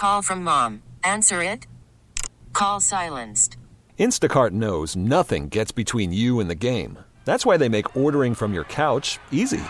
Call from mom. Answer it. Call silenced. Instacart knows nothing gets between you and the game. That's why they make ordering from your couch easy.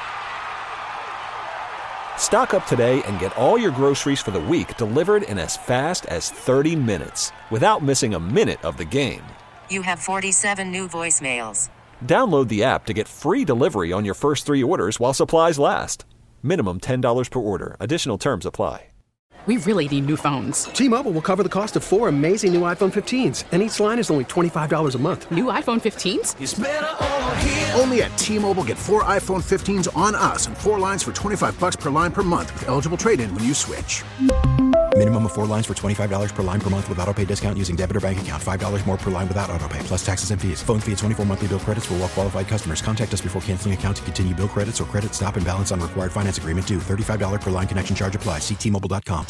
Stock up today and get all your groceries for the week delivered in as fast as 30 minutes without missing a minute of the game. You have 47 new voicemails. Download the app to get free delivery on your first 3 orders while supplies last. Minimum $10 per order. Additional terms apply. We really need new phones. T-Mobile will cover the cost of 4 amazing new iPhone 15s, and each line is only $25 a month. New iPhone 15s? It's better over here. Only at T-Mobile, get 4 iPhone 15s on us and 4 lines for $25 per line per month with eligible trade-in when you switch. Minimum of 4 lines for $25 per line per month with autopay discount using debit or bank account. $5 more per line without autopay, plus taxes and fees. Phone fee at 24 monthly bill credits for well-qualified customers. Contact us before canceling account to continue bill credits or credit stop and balance on required finance agreement due. $35 per line connection charge applies. See T-Mobile.com.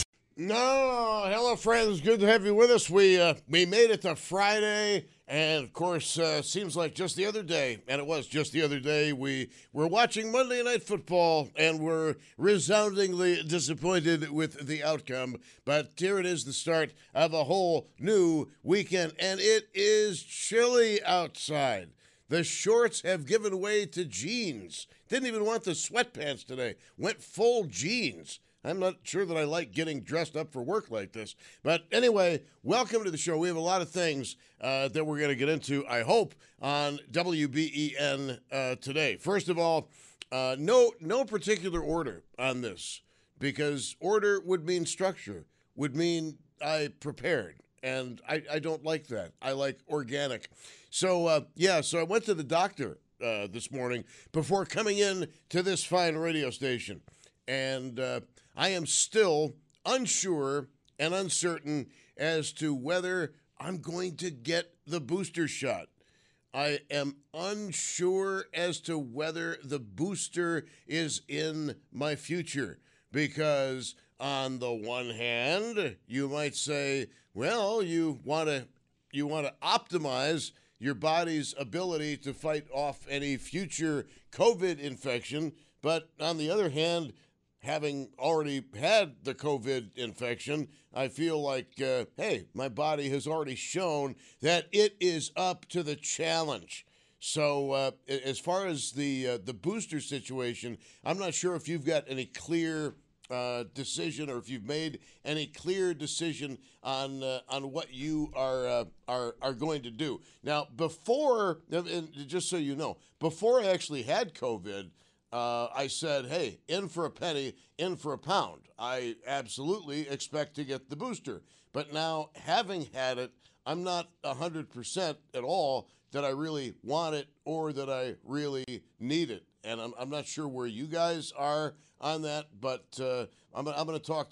No, hello friends. Good to have you with us. We made it to Friday, and of course, seems like just the other day, and it was just the other day, we were watching Monday Night Football, and were resoundingly disappointed with the outcome. But here it is, the start of a whole new weekend, and it is chilly outside. The shorts have given way to jeans. Didn't even want the sweatpants today. Went full jeans. I'm not sure that I like getting dressed up for work like this. But anyway, welcome to the show. We have a lot of things that we're going to get into, I hope, on WBEN today. First of all, no particular order on this, because order would mean structure, would mean I prepared. And I don't like that. I like organic. So I went to the doctor this morning before coming in to this fine radio station. And I am still unsure and uncertain as to whether I'm going to get the booster shot. I am unsure as to whether the booster is in my future, because on the one hand, you might say, well, you want to optimize your body's ability to fight off any future COVID infection, but on the other hand, having already had the COVID infection, I feel like, hey, my body has already shown that it is up to the challenge. So as far as the booster situation, I'm not sure if you've got any clear decision, or if you've made any clear decision on what you are going to do. Now, before, and just so you know, before I actually had COVID, I said, hey, in for a penny, in for a pound. I absolutely expect to get the booster. But now, having had it, I'm not 100% at all that I really want it or that I really need it. And I'm not sure where you guys are on that, but I'm going to talk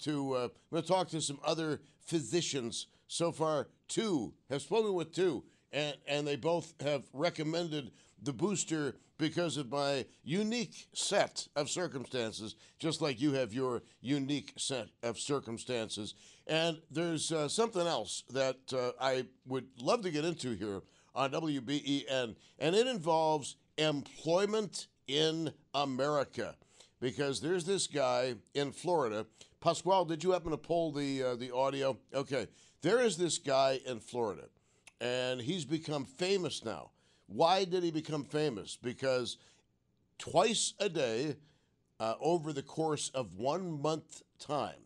to some other physicians. So far, 2 have spoken with 2, and they both have recommended the booster because of my unique set of circumstances, just like you have your unique set of circumstances. And there's something else that I would love to get into here on WBEN, and it involves employment in America, because there's this guy in Florida. Pasquale, did you happen to pull the audio? Okay. There is this guy in Florida, and he's become famous now. Why did he become famous? Because twice a day, over the course of 1 month time,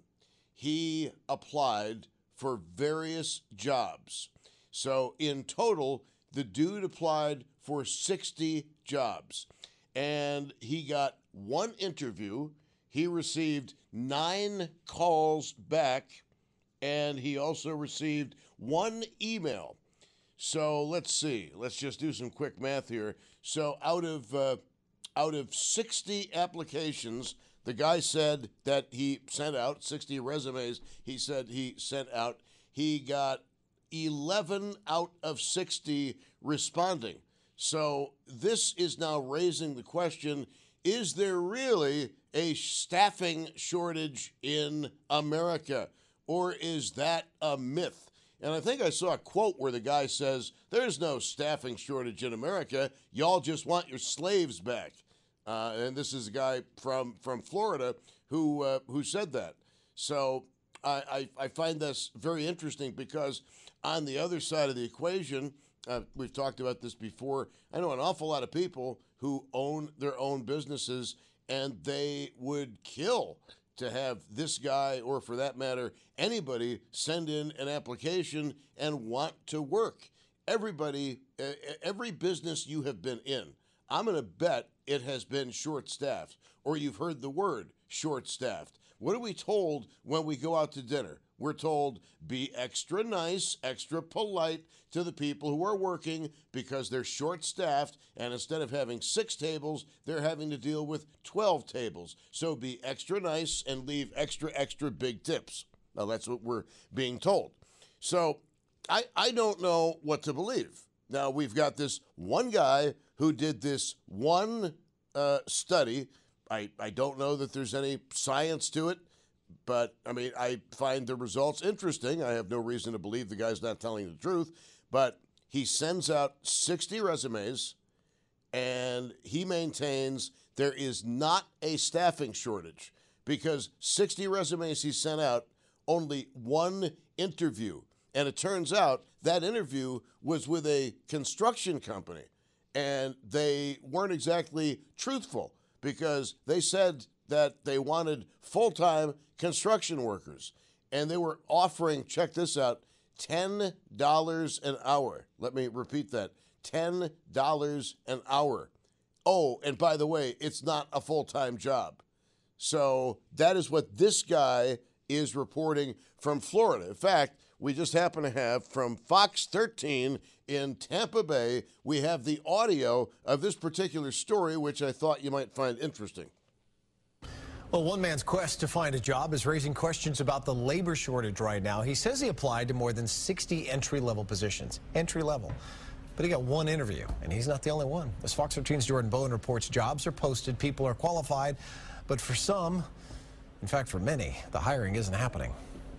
he applied for various jobs. So in total, the dude applied for 60 jobs, and he got 1 interview. He received 9 calls back, and he also received 1 email. So let's see. Let's just do some quick math here. So out of 60 applications, the guy said that he sent out 60 resumes. He said he sent out. He got 11 out of 60 responding. So this is now raising the question: is there really a staffing shortage in America, or is that a myth? And I think I saw a quote where the guy says, there's no staffing shortage in America. Y'all just want your slaves back. And this is a guy from Florida who said that. So I find this very interesting because on the other side of the equation, we've talked about this before. I know an awful lot of people who own their own businesses, and they would kill to have this guy, or for that matter, anybody, send in an application and want to work. Everybody, every business you have been in, I'm going to bet it has been short-staffed, or you've heard the word short-staffed. What are we told when we go out to dinner? We're told, be extra nice, extra polite to the people who are working because they're short-staffed, and instead of having 6 tables, they're having to deal with 12 tables. So be extra nice and leave extra big tips. Now, that's what we're being told. So I don't know what to believe. Now, we've got this one guy who did this one study. I don't know that there's any science to it. But, I mean, I find the results interesting. I have no reason to believe the guy's not telling the truth. But he sends out 60 resumes, and he maintains there is not a staffing shortage because 60 resumes he sent out, only one interview. And it turns out that interview was with a construction company, and they weren't exactly truthful because they said that they wanted full-time construction workers, and they were offering, check this out, $10 an hour. Let me repeat that, $10 an hour. Oh, and by the way, it's not a full-time job. So that is what this guy is reporting from Florida. In fact, we just happen to have from Fox 13 in Tampa Bay, we have the audio of this particular story, which I thought you might find interesting. Well, one man's quest to find a job is raising questions about the labor shortage right now. He says he applied to more than 60 entry-level positions. Entry-level. But he got one interview, and he's not the only one. As Fox 13's Jordan Bowen reports, jobs are posted, people are qualified, but for some, in fact for many, the hiring isn't happening.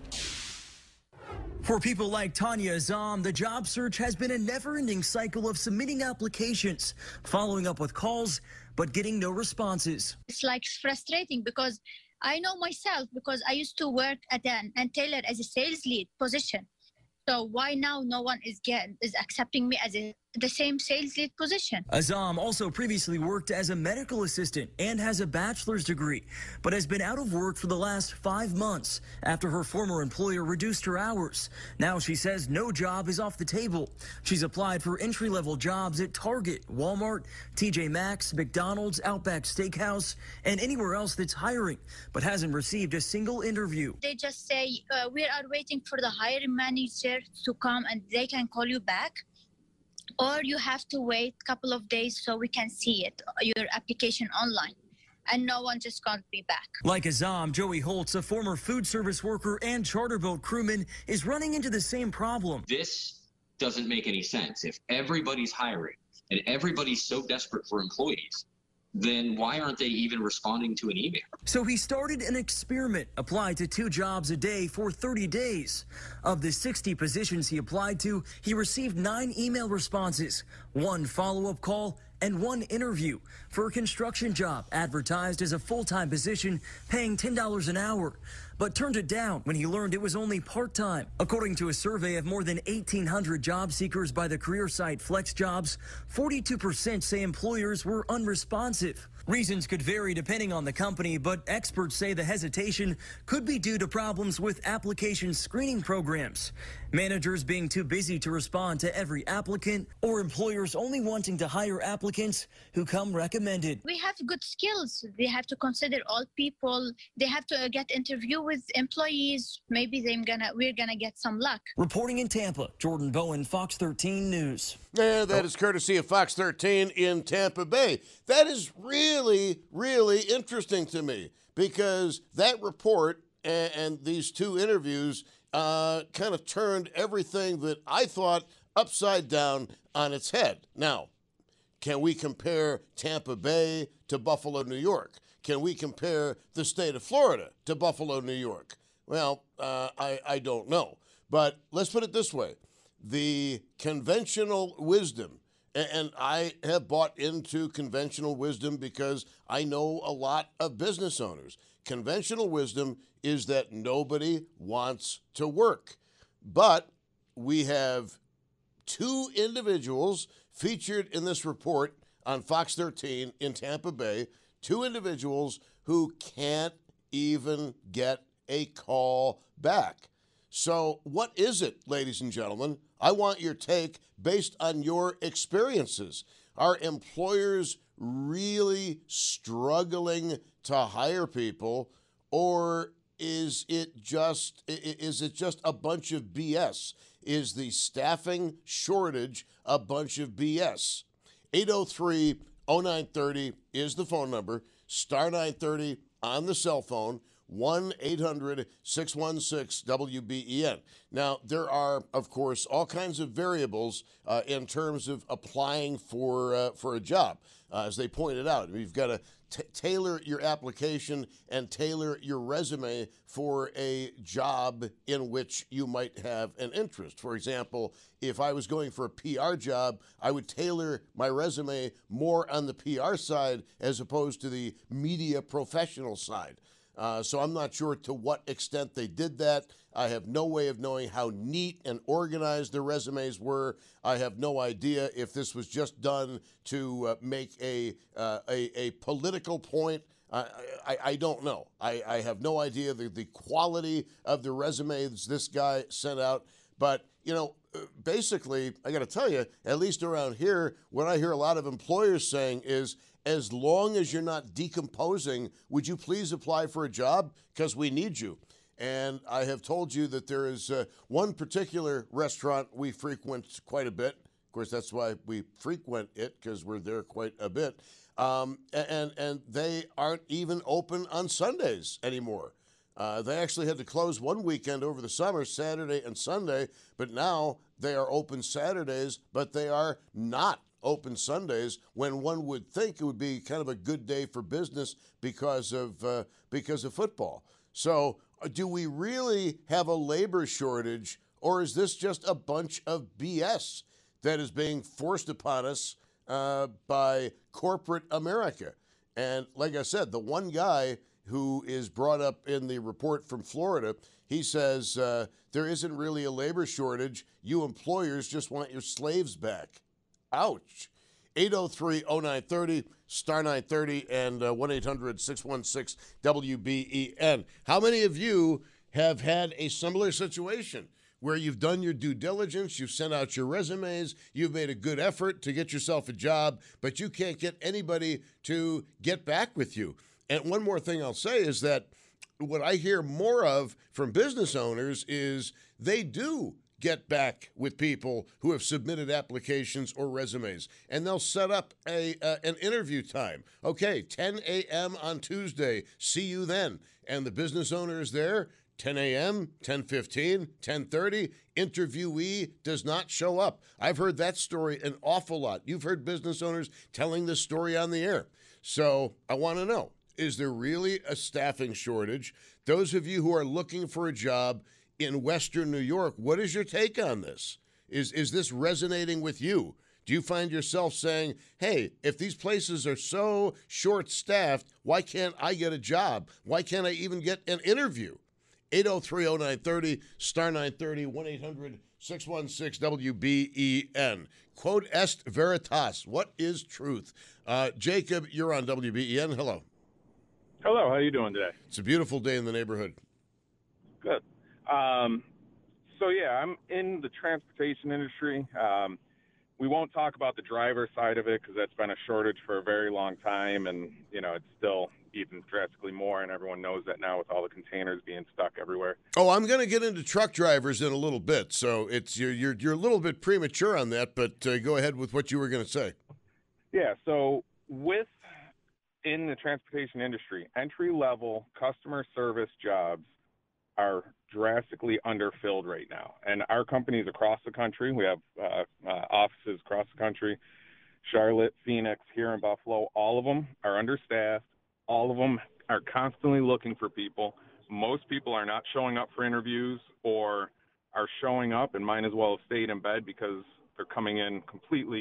For people like Tanya Azam, the job search has been a never-ending cycle of submitting applications, following up with calls, but getting no responses. It's like frustrating because I know myself because I used to work at an Taylor as a sales lead position. So why now no one is accepting me as the same sales lead position? Azam also previously worked as a medical assistant and has a bachelor's degree, but has been out of work for the last 5 months after her former employer reduced her hours. Now she says no job is off the table. She's applied for entry-level jobs at Target, Walmart, TJ Maxx, McDonald's, Outback Steakhouse, and anywhere else that's hiring, but hasn't received a single interview. They just say, we are waiting for the hiring manager to come and they can call you back, or you have to wait a couple of days so we can see it, your application online. And no one just called me back. Like Azam, Joey Holtz, a former food service worker and charter boat crewman, is running into the same problem. This doesn't make any sense. If everybody's hiring and everybody's so desperate for employees, then why aren't they even responding to an email? So he started an experiment, applied to 2 jobs a day for 30 days. Of the 60 positions he applied to, he received 9 email responses, 1 follow-up call, and 1 interview for a construction job advertised as a full-time position paying $10 an hour, but turned it down when he learned it was only part-time. According to a survey of more than 1,800 job seekers by the career site FlexJobs, 42% say employers were unresponsive. Reasons could vary depending on the company, but experts say the hesitation could be due to problems with application screening programs, managers being too busy to respond to every applicant, or employers only wanting to hire applicants who come recommended. We have good skills. They have to consider all people. They have to get interview with employees. Maybe we're gonna get some luck. Reporting in Tampa, Jordan Bowen, Fox 13 News. Yeah, that is courtesy of Fox 13 in Tampa Bay. That is really, really interesting to me because that report and these 2 interviews kind of turned everything that I thought upside down on its head. Now, can we compare Tampa Bay to Buffalo, New York? Can we compare the state of Florida to Buffalo, New York? Well, I don't know. But let's put it this way. The conventional wisdom And I have bought into conventional wisdom because I know a lot of business owners. Conventional wisdom is that nobody wants to work. But we have two individuals featured in this report on Fox 13 in Tampa Bay, two individuals who can't even get a call back. So what is it, ladies and gentlemen? I want your take based on your experiences. Are employers really struggling to hire people, or is it just a bunch of BS? Is the staffing shortage a bunch of BS? 803-0930 is the phone number. Star 930 on the cell phone. 1-800-616-WBEN. Now, there are, of course, all kinds of variables in terms of applying for a job. As they pointed out, you've got to tailor your application and tailor your resume for a job in which you might have an interest. For example, if I was going for a PR job, I would tailor my resume more on the PR side as opposed to the media professional side. So I'm not sure to what extent they did that. I have no way of knowing how neat and organized their resumes were. I have no idea if this was just done to make a political point. I don't know. I have no idea the quality of the resumes this guy sent out. But, basically, I got to tell you, at least around here, what I hear a lot of employers saying is, as long as you're not decomposing, would you please apply for a job? Because we need you. And I have told you that there is one particular restaurant we frequent quite a bit. Of course, that's why we frequent it, because we're there quite a bit. And they aren't even open on Sundays anymore. They actually had to close one weekend over the summer, Saturday and Sunday, but now they are open Saturdays, but they are not open Sundays, when one would think it would be kind of a good day for business because of football. So do we really have a labor shortage, or is this just a bunch of BS that is being forced upon us by corporate America? And like I said, the one guy who is brought up in the report from Florida, he says there isn't really a labor shortage. You employers just want your slaves back. Ouch. 803-0930, star 930, and 1-800-616-WBEN. How many of you have had a similar situation where you've done your due diligence, you've sent out your resumes, you've made a good effort to get yourself a job, but you can't get anybody to get back with you? And one more thing I'll say is that what I hear more of from business owners is they do get back with people who have submitted applications or resumes, and they'll set up an interview time. Okay, 10 a.m. on Tuesday. See you then. And the business owner is there, 10 a.m., 10:15, 10:30. Interviewee does not show up. I've heard that story an awful lot. You've heard business owners telling this story on the air. So I want to know, is there really a staffing shortage? Those of you who are looking for a job in Western New York, what is your take on this? Is this resonating with you? Do you find yourself saying, hey, if these places are so short-staffed, why can't I get a job? Why can't I even get an interview? 803-0930, star 930, 1-800-616-WBEN. Quod est veritas. What is truth? Jacob, you're on WBEN. Hello. Hello. How are you doing today? It's a beautiful day in the neighborhood. Good. I'm in the transportation industry. We won't talk about the driver side of it because that's been a shortage for a very long time, and it's still even drastically more, and everyone knows that now with all the containers being stuck everywhere. Oh, I'm going to get into truck drivers in a little bit, so it's you're a little bit premature on that, but go ahead with what you were going to say. Yeah, so in the transportation industry, entry-level customer service jobs are drastically underfilled right now. And our companies across the country, we have offices across the country, Charlotte, Phoenix, here in Buffalo, all of them are understaffed. All of them are constantly looking for people. Most people are not showing up for interviews, or are showing up and might as well have stayed in bed because they're coming in completely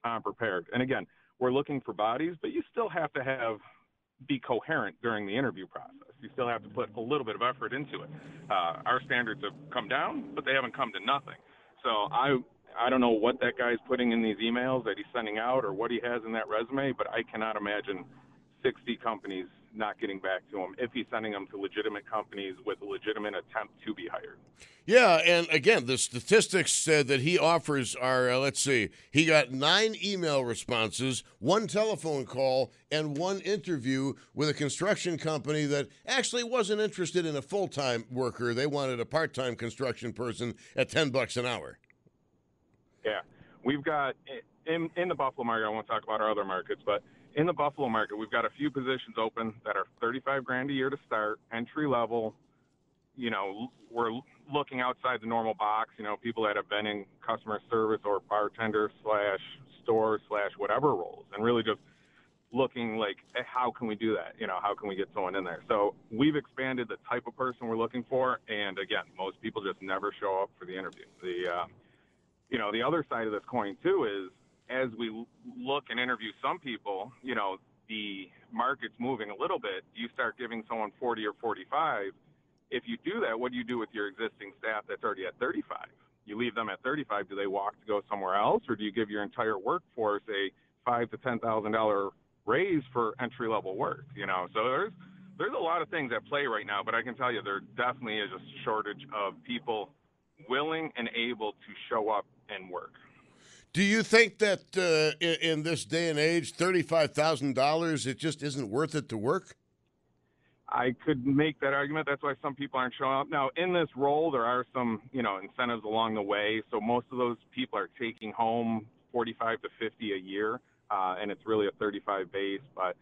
unprepared. And again, we're looking for bodies, but you still have to be coherent during the interview process. You still have to put a little bit of effort into it. Our standards have come down, but they haven't come to nothing. So I don't know what that guy's putting in these emails that he's sending out or what he has in that resume, but I cannot imagine 60 companies not getting back to him if he's sending them to legitimate companies with a legitimate attempt to be hired. Yeah, and again, the statistics that he offers are, let's see, he got 9 email responses, 1 telephone call, and 1 interview with a construction company that actually wasn't interested in a full-time worker. They wanted a part-time construction person at $10 an hour. Yeah, we've got, in the Buffalo market, I won't talk about our other markets, but in the Buffalo market, we've got a few positions open that are $35,000 a year to start, entry level. You know, we're looking outside the normal box, you know, people that have been in customer service or bartender / store / whatever roles, and really just looking like, how can we do that? You know, how can we get someone in there? So we've expanded the type of person we're looking for. And again, most people just never show up for the interview. The other side of this coin too is, as we look and interview some people, you know, the market's moving a little bit. You start giving someone 40 or 45. If you do that, what do you do with your existing staff that's already at 35? You leave them at 35. Do they walk to go somewhere else, or do you give your entire workforce a $5,000 to $10,000 raise for entry level work? You know, so there's a lot of things at play right now. But I can tell you, there definitely is a shortage of people willing and able to show up and work. Do you think that in this day and age, $35,000, it just isn't worth it to work? I could make that argument. That's why some people aren't showing up. Now, in this role, there are some, you know, incentives along the way. So most of those people are taking home 45 to 50 a year, and it's really a 35 base.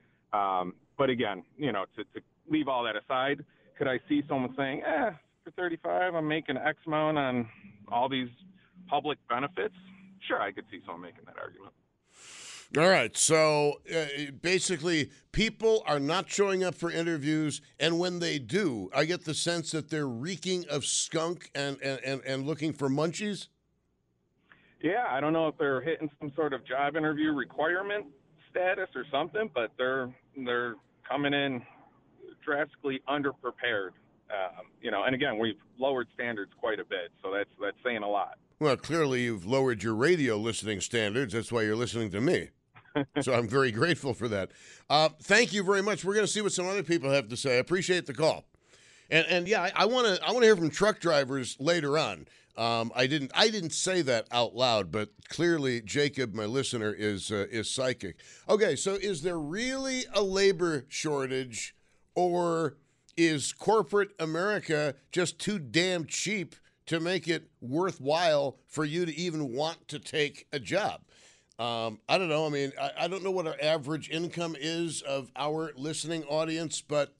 But again, you know, to leave all that aside, could I see someone saying, for 35, I'm making X amount on all these public benefits? Sure, I could see someone making that argument. All right, so basically, people are not showing up for interviews, and when they do, I get the sense that they're reeking of skunk and looking for munchies? Yeah, I don't know if they're hitting some sort of job interview requirement status or something, but they're coming in drastically underprepared. You know, and again, we've lowered standards quite a bit, so that's saying a lot. Well, clearly you've lowered your radio listening standards. That's why you're listening to me. So I'm very grateful for that. Thank you very much. We're going to see what some other people have to say. I appreciate the call. And yeah, I want to hear from truck drivers later on. I didn't say that out loud, but clearly Jacob, my listener, is psychic. Okay, so is there really a labor shortage, or is corporate America just too damn cheap to make it worthwhile for you to even want to take a job? I don't know. I mean, I don't know what our average income is of our listening audience, but,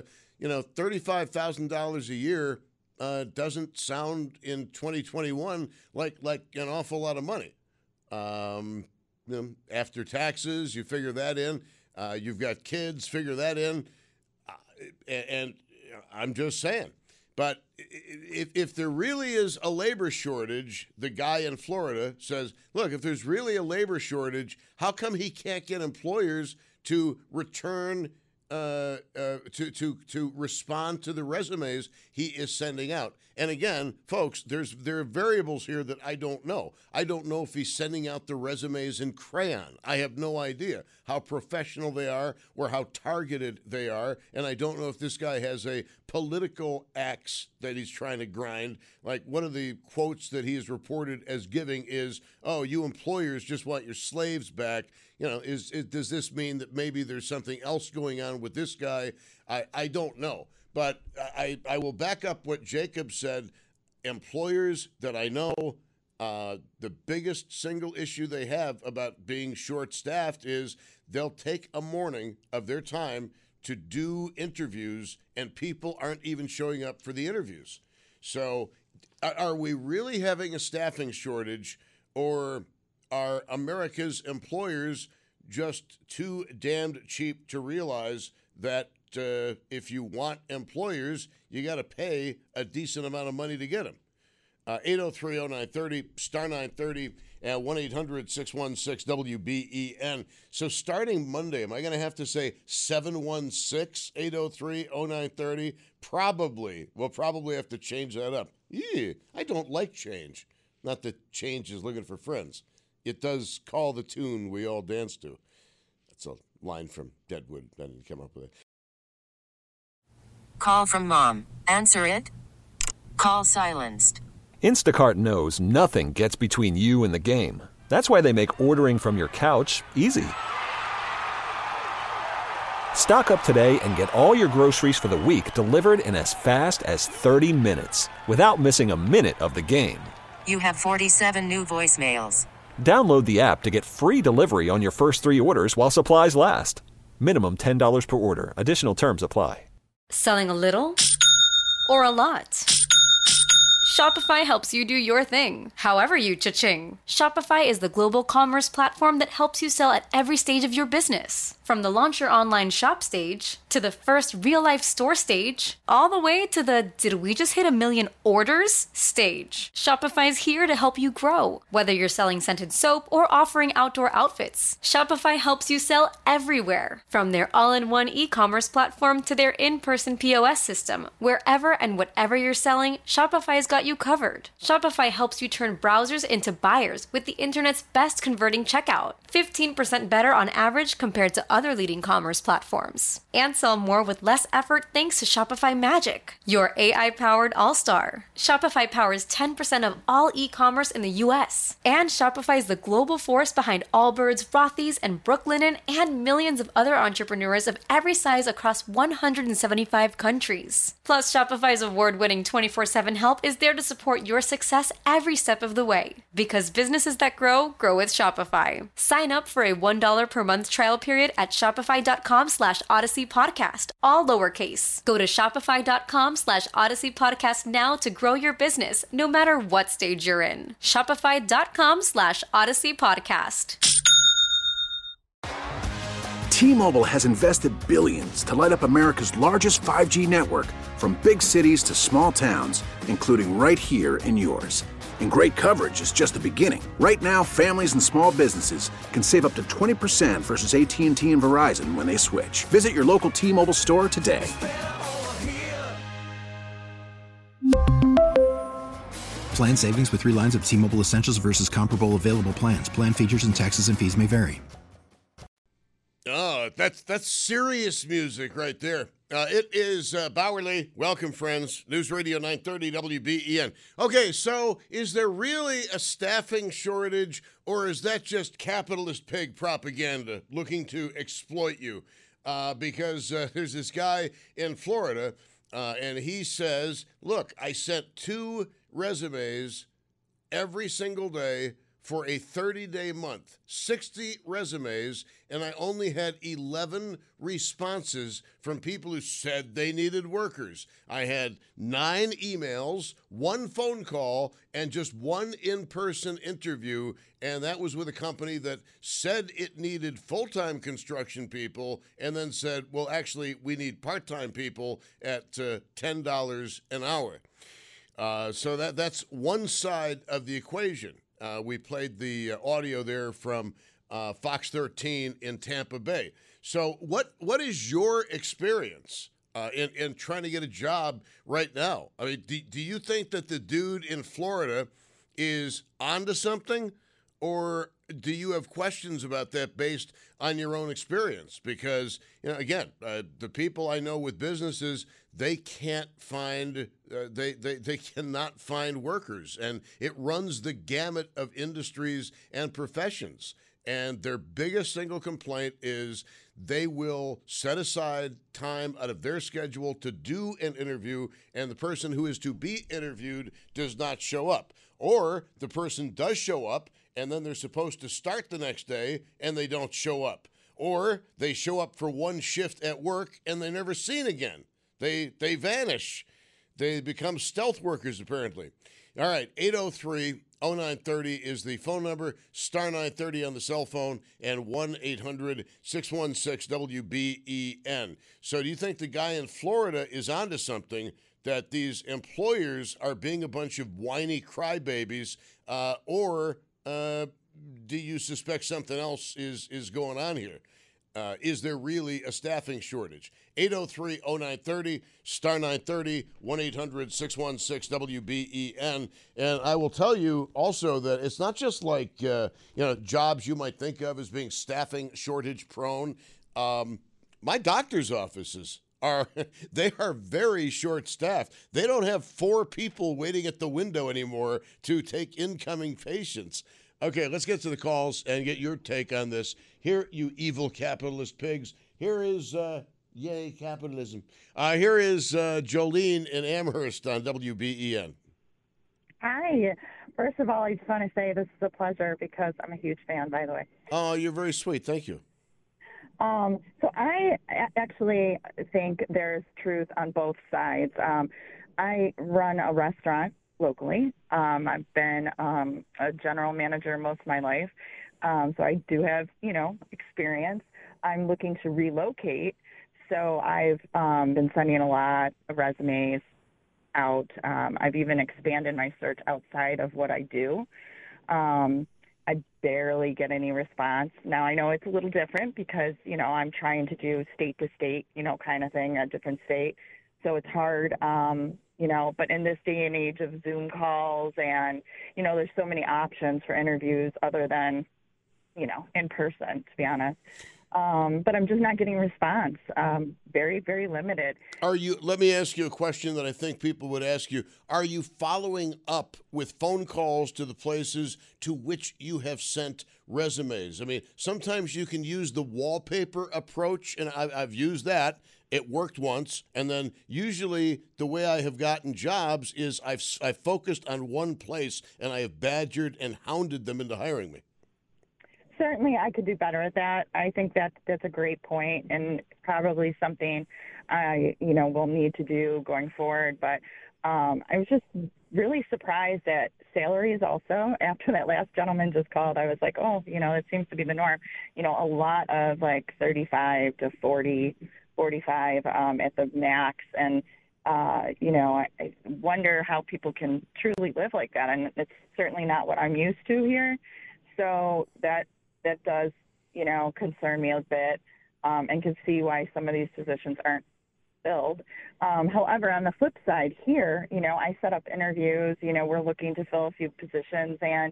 $35,000 a year doesn't sound in 2021 like an awful lot of money. After taxes, you figure that in. You've got kids, figure that in. And I'm just saying. But if there really is a labor shortage, the guy in Florida says, look, if there's really a labor shortage, how come he can't get employers to return to respond to the resumes he is sending out? And again, folks, there are variables here that I don't know. I don't know if he's sending out the resumes in crayon. I have no idea how professional they are or how targeted they are. And I don't know if this guy has a political axe that he's trying to grind. Like, one of the quotes that he is reported as giving is, oh, you employers just want your slaves back. You know, does this mean that maybe there's something else going on with this guy? I don't know. But I will back up what Jacob said. Employers that I know, the biggest single issue they have about being short-staffed is they'll take a morning of their time to do interviews, and people aren't even showing up for the interviews. So are we really having a staffing shortage, or are America's employers just too damned cheap to realize that if you want employers, you got to pay a decent amount of money to get them? 803-0930, star 930. at 1-800-616-WBEN. So starting Monday, am I going to have to say 716-803-0930? Probably. We'll probably have to change that up. I don't like change. Not that change is looking for friends. It does call the tune we all dance to. That's a line from Deadwood. I didn't come up with it. Call from mom. Answer it. Call silenced. Instacart knows nothing gets between you and the game. That's why they make ordering from your couch easy. Stock up today and get all your groceries for the week delivered in as fast as 30 minutes without missing a minute of the game. You have 47 new voicemails. Download the app to get free delivery on your first 3 orders while supplies last. Minimum $10 per order. Additional terms apply. Selling a little or a lot? Shopify helps you do your thing, however you cha-ching. Shopify is the global commerce platform that helps you sell at every stage of your business. From the launch your online shop stage, to the first real-life store stage, all the way to the did we just hit 1 million orders stage. Shopify's here to help you grow. Whether you're selling scented soap or offering outdoor outfits, Shopify helps you sell everywhere. From their all-in-one e-commerce platform to their in-person POS system, wherever and whatever you're selling, Shopify's got you covered. Shopify helps you turn browsers into buyers with the internet's best converting checkout. 15% better on average compared to other leading commerce platforms. And sell more with less effort thanks to Shopify Magic, your AI-powered all-star. Shopify powers 10% of all e-commerce in the U.S. And Shopify is the global force behind Allbirds, Rothy's, and Brooklinen, and millions of other entrepreneurs of every size across 175 countries. Plus, Shopify's award-winning 24/7 help is there to support your success every step of the way. Because businesses that grow, grow with Shopify. Sign up for a $1 per month trial period at shopify.com/Odyssey Podcast, all lowercase. Go to shopify.com/Odyssey Podcast now to grow your business, no matter what stage you're in. Shopify.com/Odyssey Podcast. T-Mobile has invested billions to light up America's largest 5G network, from big cities to small towns, including right here in yours. And great coverage is just the beginning. Right now, families and small businesses can save up to 20% versus AT&T and Verizon when they switch. Visit your local T-Mobile store today. Plan savings with 3 lines of T-Mobile Essentials versus comparable available plans. Plan features and taxes and fees may vary. Oh, that's serious music right there. It is Bowerly. Welcome, friends. News Radio 930 WBEN. Okay, so is there really a staffing shortage, or is that just capitalist pig propaganda looking to exploit you? Because there's this guy in Florida, and he says, look, I sent 2 resumes every single day for a 30-day month, 60 resumes, and I only had 11 responses from people who said they needed workers. I had 9 emails, 1 phone call, and just 1 in-person interview, and that was with a company that said it needed full-time construction people and then said, well, actually, we need part-time people at $10 an hour. So that's one side of the equation. We played the audio there from Fox 13 in Tampa Bay. So what is your experience in trying to get a job right now? I mean, do you think that the dude in Florida is onto something, or do you have questions about that based on your own experience? Because, again, the people I know with businesses, they can't find they cannot find workers, and it runs the gamut of industries and professions. And their biggest single complaint is they will set aside time out of their schedule to do an interview, and the person who is to be interviewed does not show up. Or the person does show up, and then they're supposed to start the next day, and they don't show up. Or they show up for 1 shift at work, and they're never seen again. They vanish. They become stealth workers, apparently. All right, 803-0930 is the phone number, star 930 on the cell phone, and 1-800-616-WBEN. So do you think the guy in Florida is onto something, that these employers are being a bunch of whiny crybabies, or do you suspect something else is going on here? Is there really a staffing shortage? 803-0930, star 930, 1-800-616-WBEN. And I will tell you also that it's not just like, jobs you might think of as being staffing shortage prone. My doctor's offices they are very short-staffed. They don't have 4 people waiting at the window anymore to take incoming patients. Okay, let's get to the calls and get your take on this. Here, you evil capitalist pigs. Here is, yay, capitalism. Here is Jolene in Amherst on WBEN. Hi. First of all, I just want to say this is a pleasure because I'm a huge fan, by the way. Oh, you're very sweet. Thank you. So I actually think there's truth on both sides. I run a restaurant locally. I've been a general manager most of my life, so I do have, experience. I'm looking to relocate, so I've been sending a lot of resumes out. I've even expanded my search outside of what I do. I barely get any response. Now, I know it's a little different because, I'm trying to do state to state, kind of thing, a different state. So it's hard, but in this day and age of Zoom calls and, there's so many options for interviews other than, in person, to be honest. But I'm just not getting response. Very, very limited. Let me ask you a question that I think people would ask you. Are you following up with phone calls to the places to which you have sent resumes? I mean, sometimes you can use the wallpaper approach, and I've used that. It worked once, and then usually the way I have gotten jobs is I've focused on one place, and I have badgered and hounded them into hiring me. Certainly, I could do better at that. I think that's a great point, and probably something I, will need to do going forward. But I was just really surprised at salaries also. After that last gentleman just called, I was like, oh, it seems to be the norm. A lot of like 35 to 40, 45 at the max, and I wonder how people can truly live like that, and it's certainly not what I'm used to here. So that does, concern me a bit, and can see why some of these positions aren't filled. However, on the flip side here, I set up interviews, we're looking to fill a few positions, and,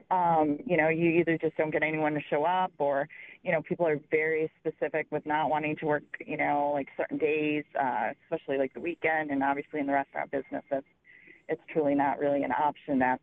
you either just don't get anyone to show up, or, people are very specific with not wanting to work, like certain days, especially like the weekend, and obviously in the restaurant business, it's truly not really an option that,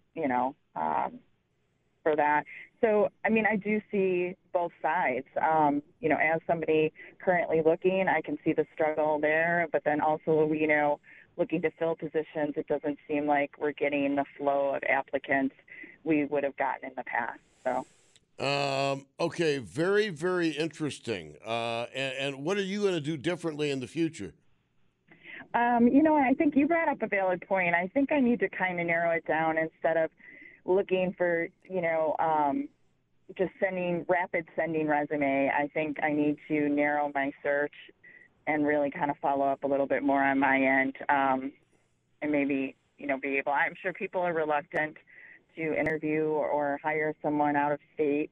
for that. So, I do see both sides. As somebody currently looking, I can see the struggle there, but then also, looking to fill positions, it doesn't seem like we're getting the flow of applicants we would have gotten in the past. So. Okay, very, very interesting. And what are you going to do differently in the future? I think you brought up a valid point. I think I need to kind of narrow it down instead of looking for, just rapid sending resume. I think I need to narrow my search and really kind of follow up a little bit more on my end, and maybe, be able, I'm sure people are reluctant to interview or hire someone out of state,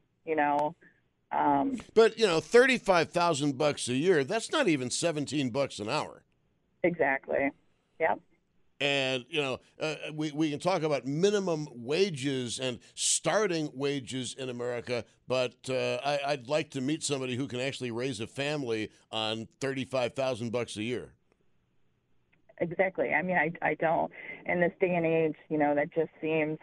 But, $35,000 a year, that's not even $17 an hour. Exactly. Yep. And, we can talk about minimum wages and starting wages in America, but I'd like to meet somebody who can actually raise a family on $35,000 a year. Exactly. I don't. In this day and age, that just seems,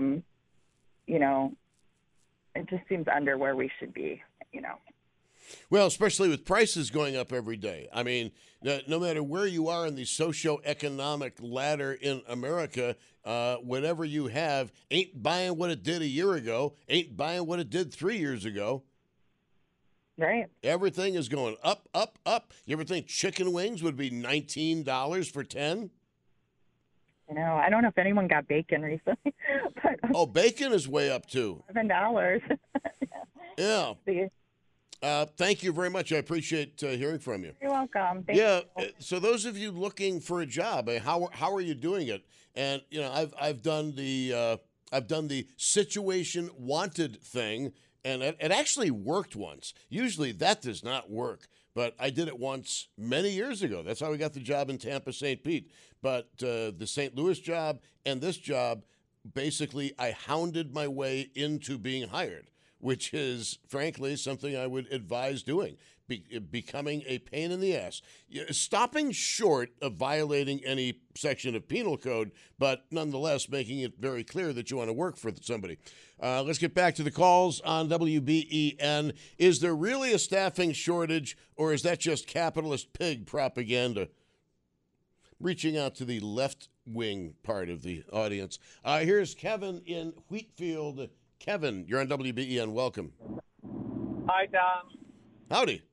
it just seems under where we should be, Well, especially with prices going up every day. No matter where you are in the socioeconomic ladder in America, whatever you have ain't buying what it did a year ago, ain't buying what it did 3 years ago. Right. Everything is going up, up, up. You ever think chicken wings would be $19 for 10? I don't know if anyone got bacon recently. But bacon is way up too. $7. Yeah. Thank you very much. I appreciate hearing from you. You're welcome. Thank you. So those of you looking for a job, how are you doing it? And I've done the I've done the situation wanted thing, and it actually worked once. Usually that does not work, but I did it once many years ago. That's how we got the job in Tampa, St. Pete. But the St. Louis job and this job, basically I hounded my way into being hired, which is, frankly, something I would advise doing, becoming a pain in the ass. Stopping short of violating any section of penal code, but nonetheless making it very clear that you want to work for somebody. Let's get back to the calls on WBEN. Is there really a staffing shortage, or is that just capitalist pig propaganda? Reaching out to the left-wing part of the audience. Here's Kevin in Wheatfield. Kevin, you're on WBEN. Welcome. Hi, Tom. Howdy.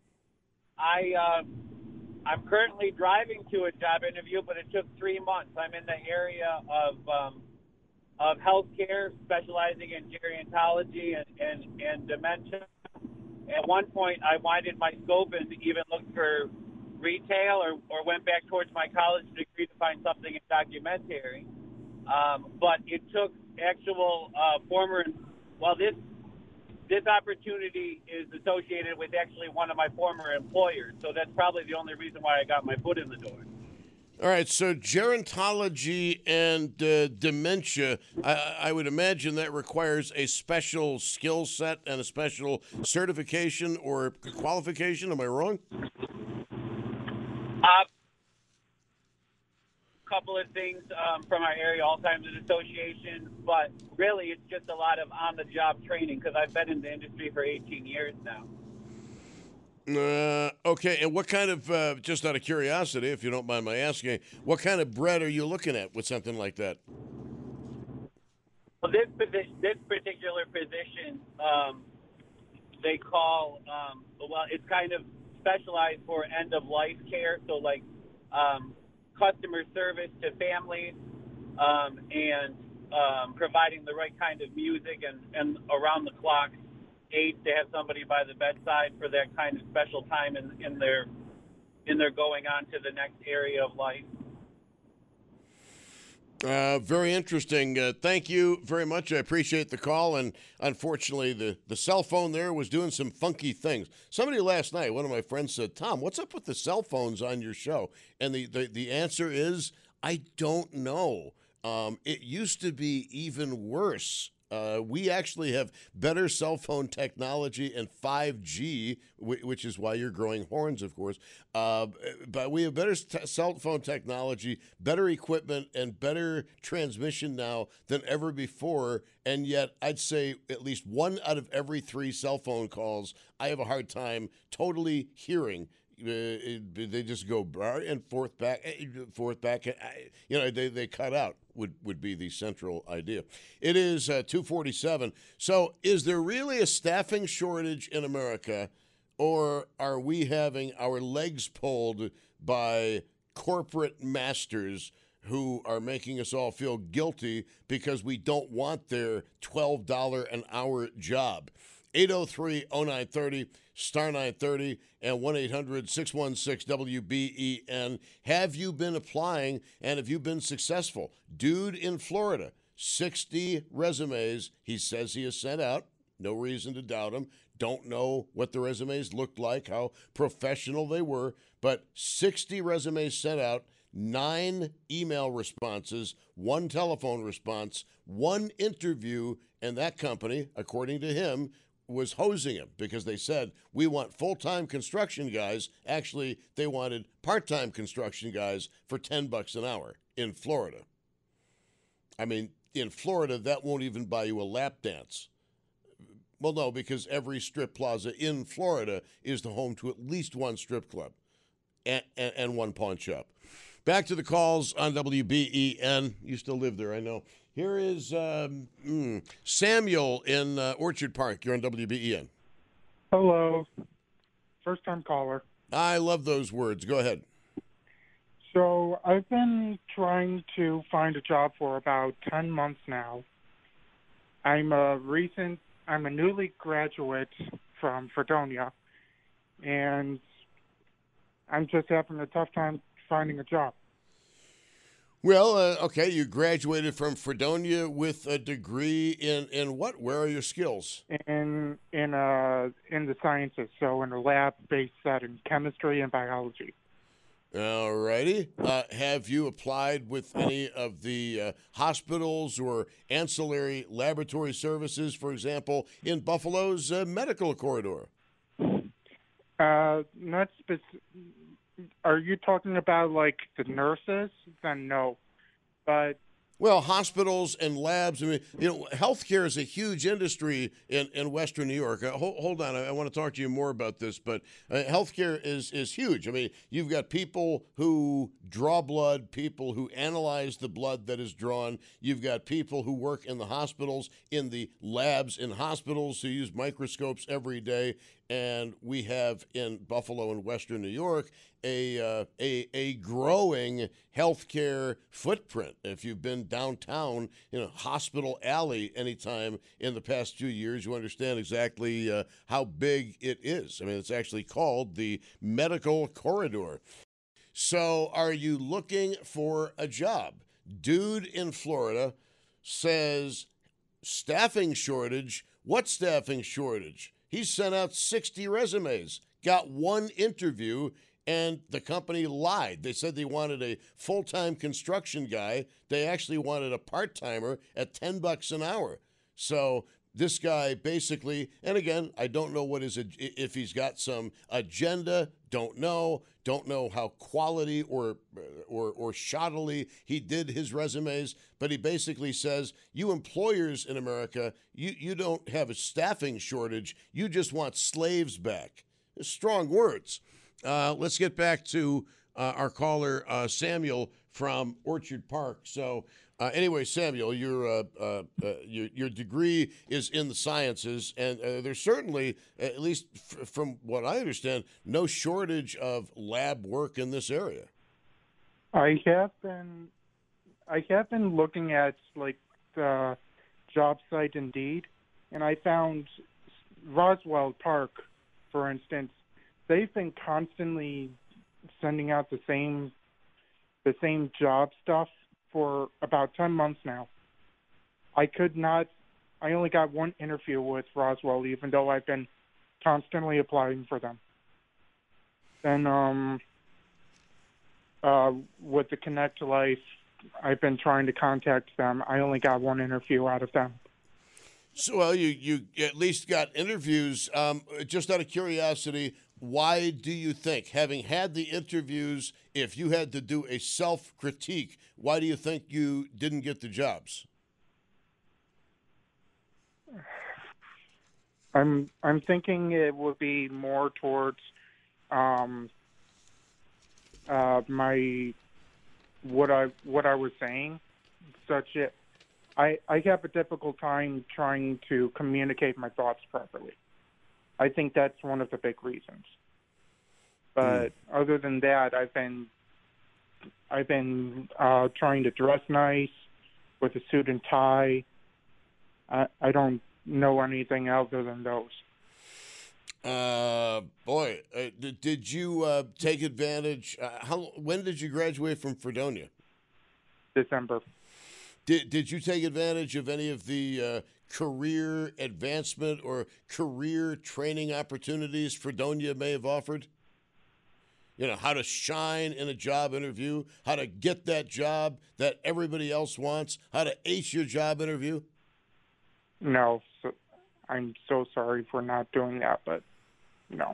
I'm currently driving to a job interview, but it took 3 months. I'm in the area of healthcare, specializing in gerontology and dementia. At one point, I widened my scope and even looked for retail or went back towards my college degree to find something in documentary. But it took actual this opportunity is associated with actually one of my former employers, so that's probably the only reason why I got my foot in the door. All right, so gerontology and dementia, I would imagine that requires a special skill set and a special certification or qualification. Am I wrong? Couple of things from our area Alzheimer's Association, but really it's just a lot of on-the-job training because I've been in the industry for 18 years now. Okay, and what kind of, just out of curiosity, if you don't mind my asking, what kind of bread are you looking at with something like that? Well, this particular position, they call, it's kind of specialized for end-of-life care, so like customer service to families and providing the right kind of music and around-the-clock aids to have somebody by the bedside for that kind of special time in their going on to the next area of life. Very interesting. Thank you very much. I appreciate the call. And unfortunately, the cell phone there was doing some funky things. Somebody last night, one of my friends said, Tom, what's up with the cell phones on your show? And the answer is, I don't know. It used to be even worse. We actually have better cell phone technology and 5G, which is why you're growing horns, of course. But we have better cell phone technology, better equipment, and better transmission now than ever before. And yet, I'd say at least 1 out of every 3 cell phone calls, I have a hard time totally hearing. They just go and forth back. They cut out would be the central idea. It is 2:47. So is there really a staffing shortage in America, or are we having our legs pulled by corporate masters who are making us all feel guilty because we don't want their $12 an hour job? 803-0930, star 930, and 1-800-616-WBEN. Have you been applying, and have you been successful? Dude in Florida, 60 resumes he says he has sent out. No reason to doubt him. Don't know what the resumes looked like, how professional they were, but 60 resumes sent out, 9 email responses, 1 telephone response, 1 interview, and that company, according to him, was hosing him because they said, we want full-time construction guys. Actually, they wanted part-time construction guys for $10 an hour in Florida. I mean, in Florida, that won't even buy you a lap dance. Well, no, because every strip plaza in Florida is the home to at least 1 strip club and 1 pawn shop. Back to the calls on WBEN. You still live there, I know. Here is Samuel in Orchard Park. You're on WBEN. Hello. First-time caller. I love those words. Go ahead. So I've been trying to find a job for about 10 months now. I'm a newly graduate from Fredonia, and I'm just having a tough time finding a job. Well, okay, you graduated from Fredonia with a degree in what? Where are your skills? In the sciences, so in a lab-based setting, chemistry and biology. All righty. Have you applied with any of the hospitals or ancillary laboratory services, for example, in Buffalo's medical corridor? Not specific. Are you talking about like the nurses? Then no, but well, hospitals and labs. I mean, healthcare is a huge industry in Western New York. Hold on, I want to talk to you more about this, but healthcare is huge. I mean, you've got people who draw blood, people who analyze the blood that is drawn. You've got people who work in the hospitals, in the labs in hospitals who use microscopes every day. And we have in Buffalo and Western New York a growing healthcare footprint. If you've been downtown in a Hospital Alley anytime in the past few years, you understand exactly how big it is. I mean, it's actually called the medical corridor. So are you looking for a job? Dude in Florida says staffing shortage. What staffing shortage? He sent out 60 resumes, got one interview, and the company lied. They said they wanted a full-time construction guy. They actually wanted a part-timer at $10 an hour. So this guy basically, and again, I don't know if he's got some agenda, don't know how quality or shoddily he did his resumes, but he basically says, you employers in America, you don't have a staffing shortage, you just want slaves back. Strong words. Let's get back to our caller, Samuel from Orchard Park. So anyway, Samuel, your degree is in the sciences, and there's certainly, at least from what I understand, no shortage of lab work in this area. I have been looking at like the job site Indeed, and I found Roswell Park, for instance. They've been constantly sending out the same job stuff for about 10 months now. I only got one interview with Roswell, even though I've been constantly applying for them. And with the Connect Life, I've been trying to contact them. I only got one interview out of them. So, well, you at least got interviews. Just out of curiosity, why do you think, having had the interviews, if you had to do a self-critique, why do you think you didn't get the jobs? I'm thinking it would be more towards what I was saying, I have a difficult time trying to communicate my thoughts properly. I think that's one of the big reasons. But other than that, I've been trying to dress nice with a suit and tie. I don't know anything other than those. Did you take advantage? When did you graduate from Fredonia? December. Did you take advantage of any of the career advancement or career training opportunities Fredonia may have offered? You know, how to shine in a job interview, how to get that job that everybody else wants, how to ace your job interview? No, I'm so sorry for not doing that, but no.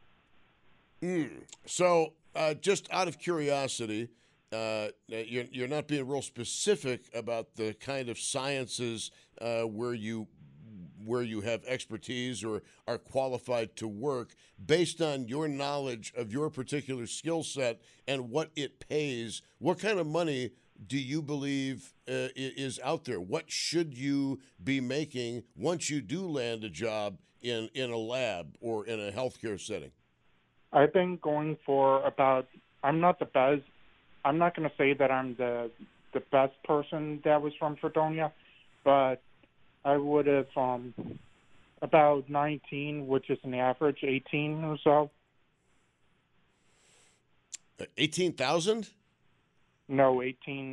So, just out of curiosity, you're not being real specific about the kind of sciences where you have expertise or are qualified to work. Based on your knowledge of your particular skill set and what it pays, what kind of money do you believe is out there? What should you be making once you do land a job in a lab or in a healthcare setting? I've been going for about, I'm not the best. I'm not going to say that I'm the best person that was from Fredonia, but I would have about 19, which is an average 18 or so. 18,000? No, 18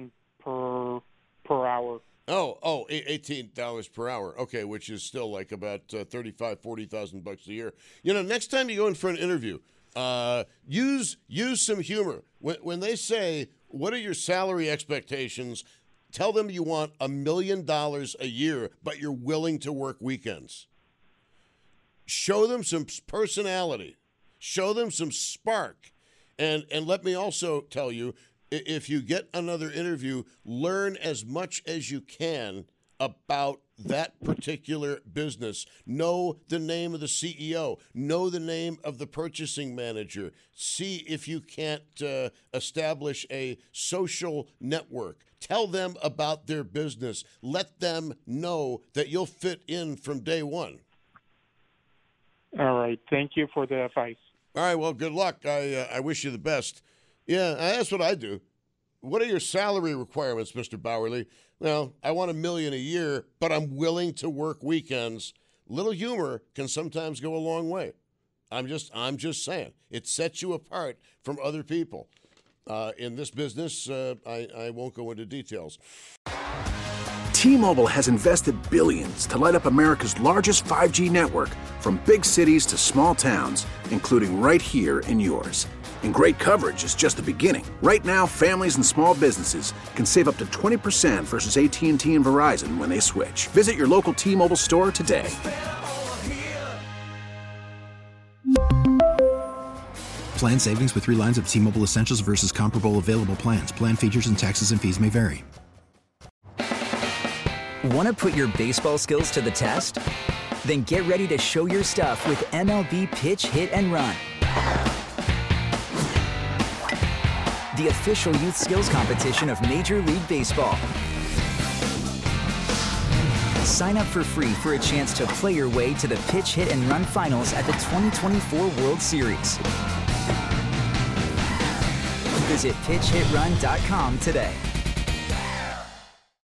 per hour. $18 per hour. Okay, which is still like about $35,000-$40,000 a year. Next time you go in for an interview, use some humor. When they say, "What are your salary expectations?" Tell them you want $1 million a year, but you're willing to work weekends. Show them some personality. Show them some spark. And let me also tell you, if you get another interview, learn as much as you can about that particular business. Know the name of the CEO. Know the name of the purchasing manager. See if you can't establish a social network. Tell them about their business. Let them know that you'll fit in from day one. All right. Thank you for the advice. All right. Well, good luck. I wish you the best. Yeah, that's what I do. What are your salary requirements, Mr. Bauerle? Well, I want $1 million a year, but I'm willing to work weekends. Little humor can sometimes go a long way. I'm just saying. It sets you apart from other people. In this business, I won't go into details. T-Mobile has invested billions to light up America's largest 5G network, from big cities to small towns, including right here in yours. And great coverage is just the beginning. Right now, families and small businesses can save up to 20% versus AT&T and Verizon when they switch. Visit your local T-Mobile store today. Plan savings with 3 lines of T-Mobile Essentials versus comparable available plans. Plan features and taxes and fees may vary. Want to put your baseball skills to the test? Then get ready to show your stuff with MLB Pitch, Hit, and Run. The official youth skills competition of Major League Baseball. Sign up for free for a chance to play your way to the Pitch, Hit, and Run finals at the 2024 World Series. Visit PitchHitRun.com today.